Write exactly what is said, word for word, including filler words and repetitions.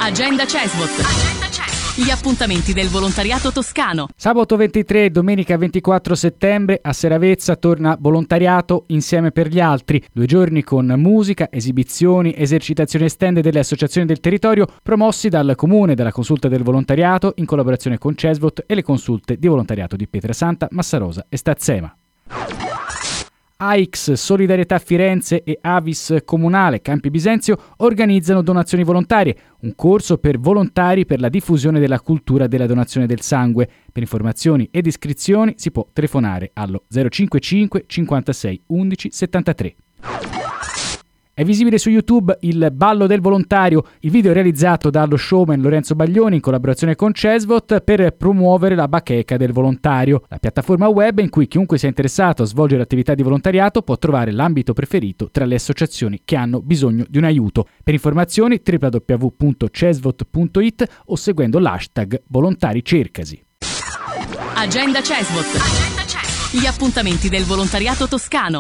Agenda Cesvot. Agenda Cesvot. Gli appuntamenti del volontariato toscano. Sabato ventitré e domenica ventiquattro settembre a Seravezza torna Volontariato Insieme per gli Altri. Due giorni con musica, esibizioni, esercitazioni estende delle associazioni del territorio promossi dal Comune, dalla Consulta del Volontariato in collaborazione con Cesvot e le consulte di volontariato di Pietrasanta, Massarosa e Stazzema. A X Solidarietà Firenze e Avis Comunale Campi Bisenzio organizzano donazioni volontarie, un corso per volontari per la diffusione della cultura della donazione del sangue. Per informazioni ed iscrizioni si può telefonare allo zero cinquantacinque cinquantasei undici settantatré. È visibile su YouTube il Ballo del Volontario, il video realizzato dallo showman Lorenzo Baglioni in collaborazione con Cesvot per promuovere la bacheca del volontario, la piattaforma web in cui chiunque sia interessato a svolgere attività di volontariato può trovare l'ambito preferito tra le associazioni che hanno bisogno di un aiuto. Per informazioni w w w punto cesvot punto it o seguendo l'hashtag Volontari Cercasi. Agenda Cesvot. Agenda Cesvot. Gli appuntamenti del volontariato toscano.